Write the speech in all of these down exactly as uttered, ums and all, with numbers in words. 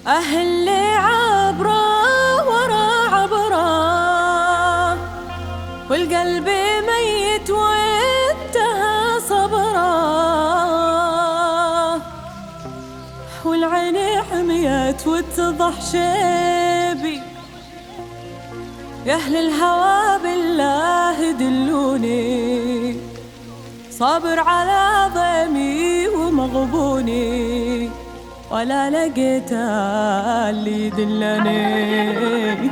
أهل عبره ورا عبره، والقلب ميت وانتهى صبره، والعين حميت واتضح شيبي. يا أهل الهوى بالله دلوني، صابر على ضيمي ومغبوني، ولا لقيت اللي يدلني.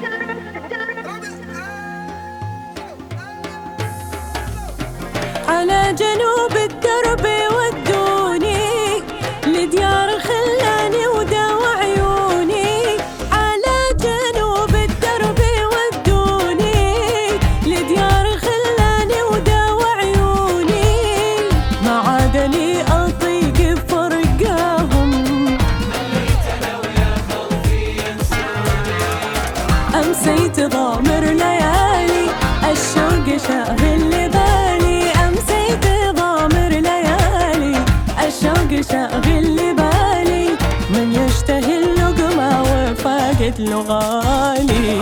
على جنوب الدرب ودوني، لديار خلاني وداوى عيوني. على جنوب الدرب ودوني، لديار خلاني وداوى عيوني. ما عاد لي أطيق فرقاهم، أمسيت ضامر ليالي الشوق شاغل بالي. أمسيت ضامر ليالي الشوق شاغل بالي، من يشتهي اللقمة وفاقت له غالي.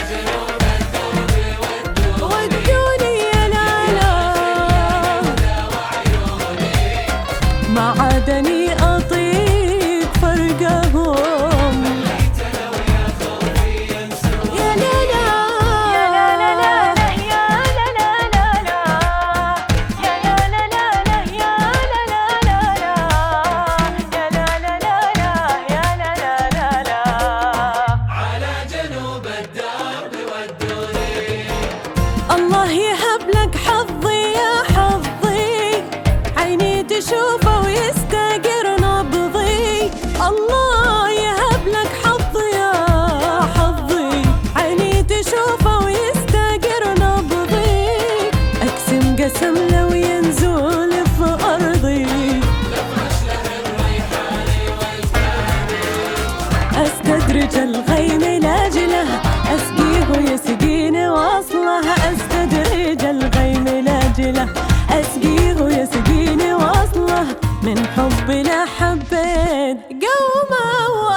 ودوني يا لالا، ما عادني أطيق فرقهم. الله يهب لك حظي يا حظي، عيني تشوفه ويستقر نبضي. الله يهب لك حظي يا حظي، عيني تشوفه ويستقر نبضي. أقسم قسم لو ينزل في أرضي، أستدرج الغيم لاجله، أسقيه ويسقيني واصله. أستدرج الغيم لاجله، أسقيه ويسقيني واصله. من حبنا حبيت قومه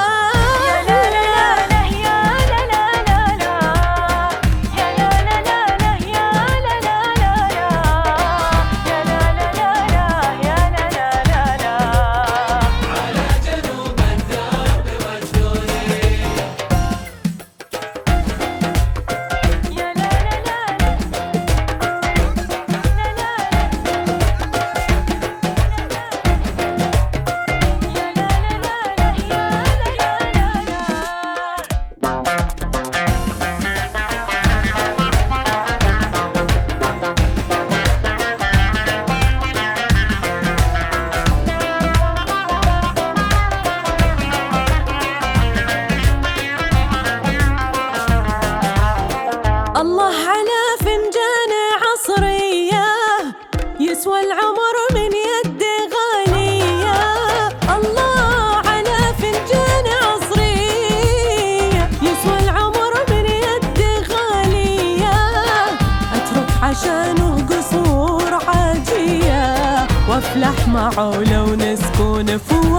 الله على فنجان عصرية، يسوى العمر من يد غالية. الله على فنجان عصرية، يسوى العمر من يد غالية. أترك عشانه قصور عاجية، وافلح معه لو نسكن فوق.